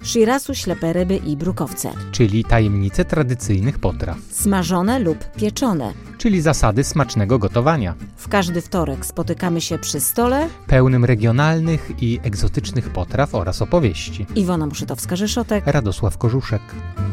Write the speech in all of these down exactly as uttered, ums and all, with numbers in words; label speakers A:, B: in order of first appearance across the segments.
A: shirasu, ślepe ryby i brukowce.
B: Czyli tajemnice tradycyjnych potraw.
A: Smażone lub pieczone.
B: Czyli zasady smacznego gotowania.
A: W każdy wtorek spotykamy się przy stole
B: pełnym regionalnych i egzotycznych potraw oraz opowieści.
A: Iwona Muszytowska-Rzeszotek,
B: Radosław Korzuszek.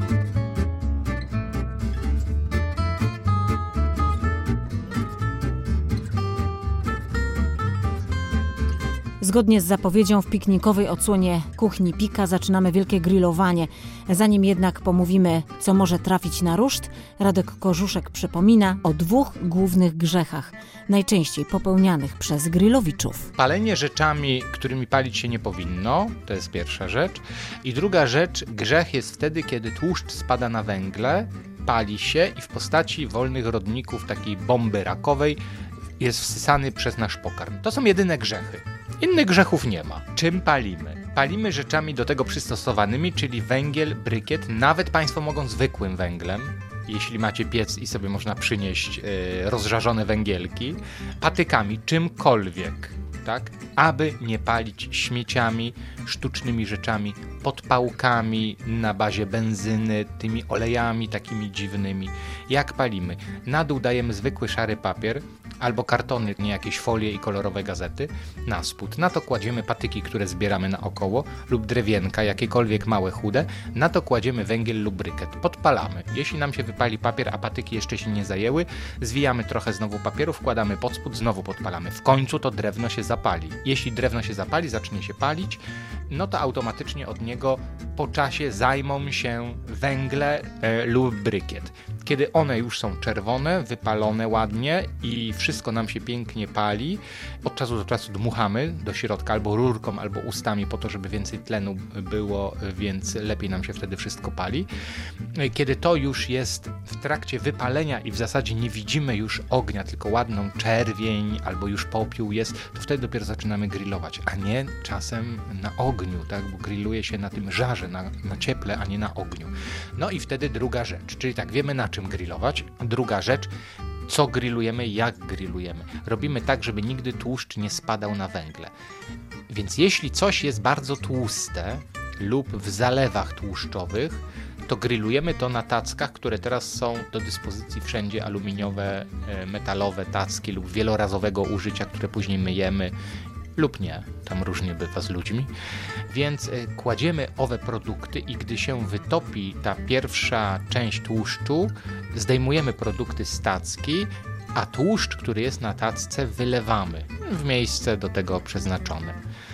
A: Zgodnie z zapowiedzią w piknikowej odsłonie Kuchni Pika zaczynamy wielkie grillowanie. Zanim jednak pomówimy, co może trafić na ruszt, Radek Korzuszek przypomina o dwóch głównych grzechach, najczęściej popełnianych przez grillowiczów.
C: Palenie rzeczami, którymi palić się nie powinno, to jest pierwsza rzecz. I druga rzecz, grzech jest wtedy, kiedy tłuszcz spada na węgle, pali się i w postaci wolnych rodników, takiej bomby rakowej, jest wsysany przez nasz pokarm. To są jedyne grzechy. Innych grzechów nie ma. Czym palimy? Palimy rzeczami do tego przystosowanymi, czyli węgiel, brykiet. Nawet Państwo mogą zwykłym węglem, jeśli macie piec i sobie można przynieść yy, rozżarzone węgielki. Patykami, czymkolwiek, tak? Aby nie palić śmieciami, sztucznymi rzeczami, podpałkami na bazie benzyny, tymi olejami takimi dziwnymi. Jak palimy? Na dół dajemy zwykły szary papier, albo kartony, nie jakieś folie i kolorowe gazety, na spód. Na to kładziemy patyki, które zbieramy naokoło, lub drewienka, jakiekolwiek małe, chude. Na to kładziemy węgiel lub brykiet. Podpalamy. Jeśli nam się wypali papier, a patyki jeszcze się nie zajęły, zwijamy trochę znowu papieru, wkładamy pod spód, znowu podpalamy. W końcu to drewno się zapali. Jeśli drewno się zapali, zacznie się palić, no to automatycznie od niego po czasie zajmą się węgle e, lub brykiet. Kiedy one już są czerwone, wypalone ładnie i wszystko nam się pięknie pali, od czasu do czasu dmuchamy do środka albo rurką, albo ustami po to, żeby więcej tlenu było, więc lepiej nam się wtedy wszystko pali. Kiedy to już jest w trakcie wypalenia i w zasadzie nie widzimy już ognia, tylko ładną czerwień albo już popiół jest, to wtedy dopiero zaczynamy grillować, a nie czasem na ogniu, tak? Bo grilluje się na tym żarze, na, na cieple, a nie na ogniu. No i wtedy druga rzecz, czyli tak, wiemy na czym grillować. Druga rzecz, co grillujemy, jak grillujemy. Robimy tak, żeby nigdy tłuszcz nie spadał na węgle. Więc jeśli coś jest bardzo tłuste lub w zalewach tłuszczowych, to grillujemy to na tackach, które teraz są do dyspozycji wszędzie, aluminiowe, metalowe tacki lub wielorazowego użycia, które później myjemy lub nie, tam różnie bywa z ludźmi, więc y, kładziemy owe produkty i gdy się wytopi ta pierwsza część tłuszczu, zdejmujemy produkty z tacki, a tłuszcz, który jest na tacce, wylewamy w miejsce do tego przeznaczone.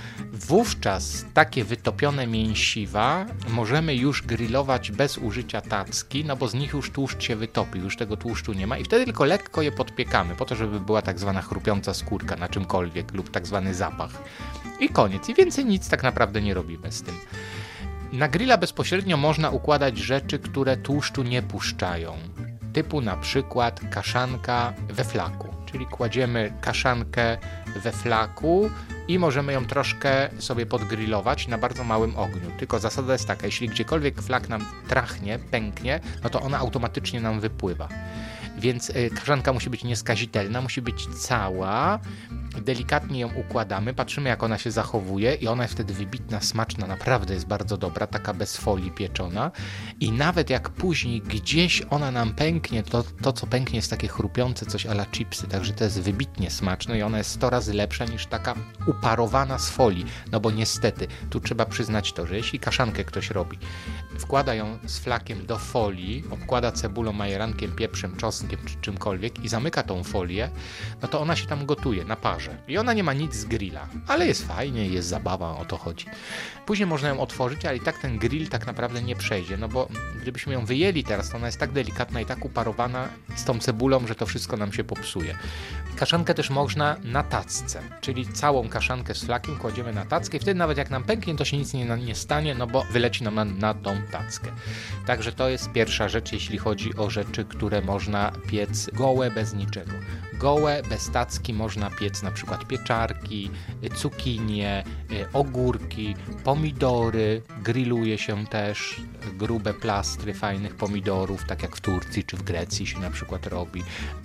C: Wówczas takie wytopione mięsiwa możemy już grillować bez użycia tacki, no bo z nich już tłuszcz się wytopi, już tego tłuszczu nie ma i wtedy tylko lekko je podpiekamy, po to, żeby była tak zwana chrupiąca skórka na czymkolwiek lub tak zwany zapach. I koniec. I więcej nic tak naprawdę nie robimy z tym. Na grilla bezpośrednio można układać rzeczy, które tłuszczu nie puszczają. Typu na przykład kaszanka we flaku, czyli kładziemy kaszankę we flaku i możemy ją troszkę sobie podgrillować na bardzo małym ogniu. Tylko zasada jest taka, jeśli gdziekolwiek flak nam trachnie, pęknie, no to ona automatycznie nam wypływa. Więc kaszanka musi być nieskazitelna, musi być cała, delikatnie ją układamy, patrzymy jak ona się zachowuje i ona jest wtedy wybitna, smaczna, naprawdę jest bardzo dobra, taka bez folii pieczona i nawet jak później gdzieś ona nam pęknie, to, to co pęknie jest takie chrupiące coś a la chipsy, także to jest wybitnie smaczne i ona jest sto razy lepsza niż taka uparowana z folii, no bo niestety, tu trzeba przyznać to, że jeśli kaszankę ktoś robi, wkłada ją z flakiem do folii, obkłada cebulą, majerankiem, pieprzem, czosnkiem czy czymkolwiek i zamyka tą folię, no to ona się tam gotuje na parze. I ona nie ma nic z grilla, ale jest fajnie, jest zabawa, o to chodzi. Później można ją otworzyć, ale i tak ten grill tak naprawdę nie przejdzie, no bo gdybyśmy ją wyjęli teraz, to ona jest tak delikatna i tak uparowana z tą cebulą, że to wszystko nam się popsuje. Kaszankę też można na tacce, czyli całą kaszankę z flakiem kładziemy na tackę i wtedy nawet jak nam pęknie, to się nic nie, nie stanie, no bo wyleci nam na, na tą tackę. Także to jest pierwsza rzecz, jeśli chodzi o rzeczy, które można piec gołe, bez niczego. Gołe, bez tacki można piec na przykład pieczarki, cukinie, ogórki, pomidory, grilluje się też grube plastry fajnych pomidorów, tak jak w Turcji czy w Grecji się na przykład robi.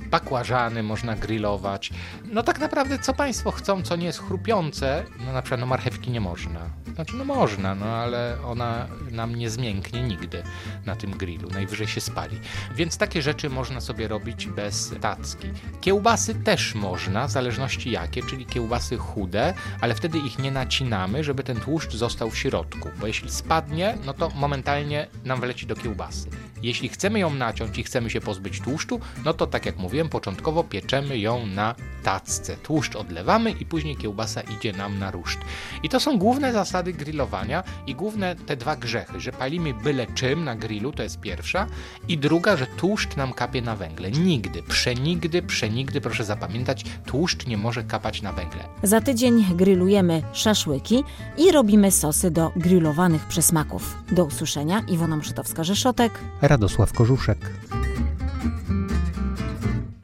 C: bakłażany można grillować. No tak naprawdę co państwo chcą, co nie jest chrupiące, no na przykład no marchewki nie można. Znaczy no można, no ale ona nam nie zmięknie nigdy na tym grillu, najwyżej się spali. Więc takie rzeczy można sobie robić bez tacki. Kiełbasy też można, w zależności jakie, czyli kiełbasy chude, ale wtedy ich nie nacinamy, żeby ten tłuszcz został w środku, bo jeśli spadnie, no to momentalnie nam wleci do kiełbasy. Jeśli chcemy ją naciąć i chcemy się pozbyć tłuszczu, no to tak jak mówiłem, początkowo pieczemy ją na tacce. Tłuszcz odlewamy i później kiełbasa idzie nam na ruszt. I to są główne zasady grillowania i główne te dwa grzechy, że palimy byle czym na grillu, to jest pierwsza, i druga, że tłuszcz nam kapie na węgle. Nigdy, przenigdy, przenigdy, proszę zapamiętać, tłuszcz nie może kapać na węgle.
A: Za tydzień grillujemy szaszłyki i robimy sosy do grillowanych przysmaków. Do usłyszenia. Iwona Mszytowska-Rzeszotek.
B: Radosław Kożuszek.